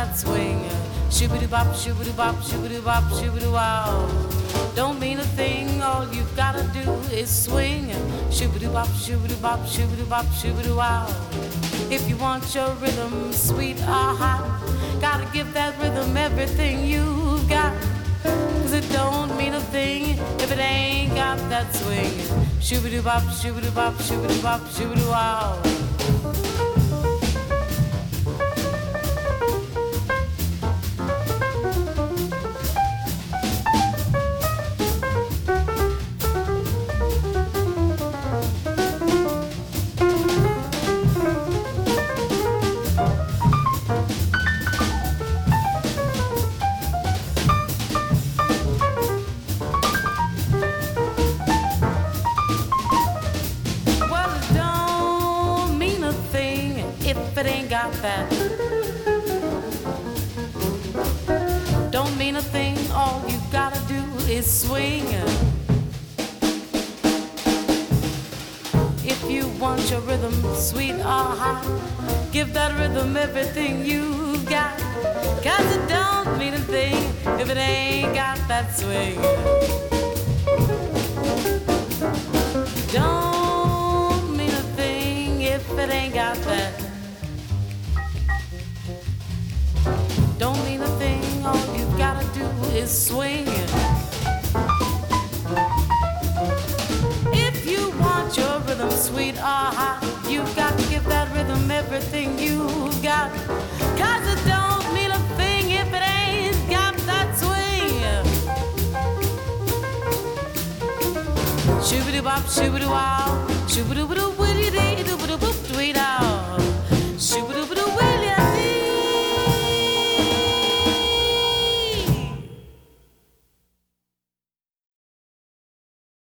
that swing. Shoo-ba-doo-bop, shoo-ba-doo-bop, shoo-ba-doo-bop, shoo-ba-doo-wow. Don't mean a thing, all you've gotta do is swing. Shoo-ba-doo-bop, shoo-ba-doo-bop, shoo-ba-doo-bop, shoo-ba-doo-wow. If you want your rhythm sweet or hot, gotta give that rhythm everything you've got. 'Cause it don't mean a thing if it ain't got that swing. Shoo-ba-doo-bop, shoo-ba-doo-bop, shoo-ba-doo-bop, shoo-ba-doo-wow. If it ain't got that, don't mean a thing, all you gotta do is swing. If you want your rhythm sweet or hot, give that rhythm everything you've got. 'Cause it don't mean a thing if it ain't got that swing. Don't mean a thing if it ain't got that. Don't mean a thing, all you've gotta do is swing. If you want your rhythm sweet or hot, you've got to give that rhythm everything you've got. 'Cause it don't mean a thing if it ain't got that swing. Shoo-ba-doo-bop, shoo-ba-doo-wow, shoo-ba-doo-ba-doo-witty-dee-doo-ba-doo-boop-doo-wee-dow.